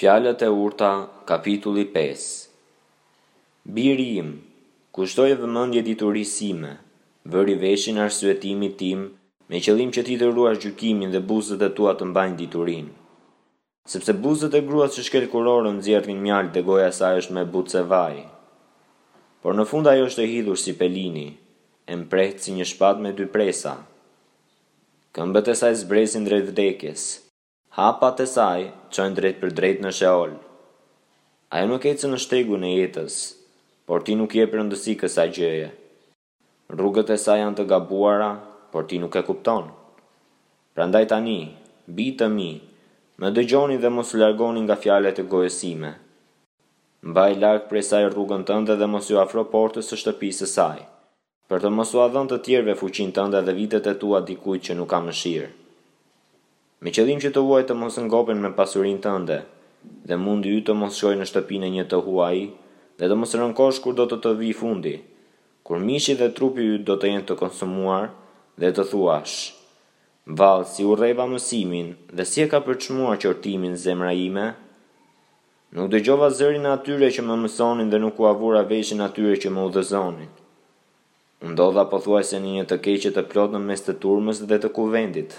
Fjalët e urta, kapitulli 5. Biri im, kushtoj vëmendje diturisë sime, vëri veshin arsyetimit tim, me qëllim që ti të ruash gjykimin dhe buzët e tua të mbajnë diturinë. Sepse buzët e gruas që shkel kurorën nxjerrin mjaltë dhe goja e saj është me butë se vaj. Por në fund ajo është e hidhur si pelini, e mprehtë si një shpatë me dy presa. Këmbët e saj zbresin drejt vdekjes. Hapat e saj çojnë drejt për drejt në Sheol. Ajo nuk ecën në shtegun e jetës, por ti nuk jep rëndësi kësaj gjëje. Rrugët e saj janë të gabuara, por ti nuk e kupton. Prandaj tani, bijtë të mi, më dëgjoni dhe mos u largoni nga fjalët e gojës sime. Mbaj larg prej saj rrugën tënde dhe mos ju afro portës së shtëpisë së saj, për të mos u dhënë të tjerëve fuqinë tënde dhe vitet e tua dikujt që nuk ka mëshirë. Me qëllim që të huaj të mos ngopen me pasurinë tënde, dhe mundi yt të mos shkojë në shtëpinë e një të huaj, dhe të mos rënkosh kur do të vi fundi, kur mishi dhe trupi yt do të jenë të konsumuar, dhe të thuash: Vallë, si urreva mësimin, dhe si e ka përçmuar qortimin zemra ime? Nuk dëgjova zërin e atyre që më mësonin dhe nuk u avura veshin atyre që më udhëzonin. Ndodha pothuajse në një të keqe të plot në mes të turmës dhe të kuvendit.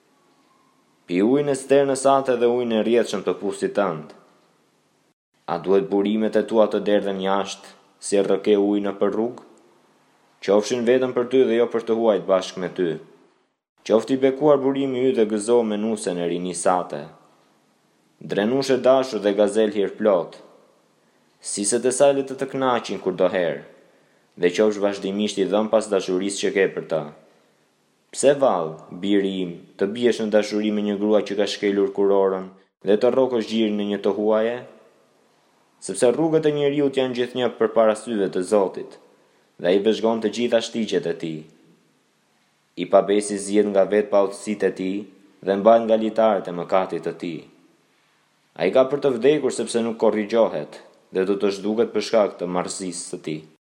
Pi ujin e sternës sate dhe ujin e rrjedhshëm të pustit tënd. A duhet burimet e tua të derdhen jashtë, si rrëke ujë nëpër rrugë? Qofshin vetëm për ty dhe jo për të huajt bashkë me ty. Qofti bekuar burimi yt dhe gëzohu me nusen e rinisate. Drenush e dashur dhe gazel hir plot. Siset e saj le të kënaqin kudoherë, dhe qofsh vazhdimisht i dhëm pas dashurisë që ke për ta. Pse vallë, biri im, të biesh në dashuri me një grua që ka shkelur kurorën dhe të rrokosh gjirin në një të huaje? Sepse rrugët e njeriut janë gjithnjë përpara syve të Zotit, dhe ai vëzhgon të gjitha shtigjet e tij. I pabesi zgjedh nga vetë pautësitë e tij dhe mban nga litarët e mëkatit të tij. Ai ka për të vdekur sepse nuk korrigjohet dhe do të zhduket për shkak të marrësisë së tij.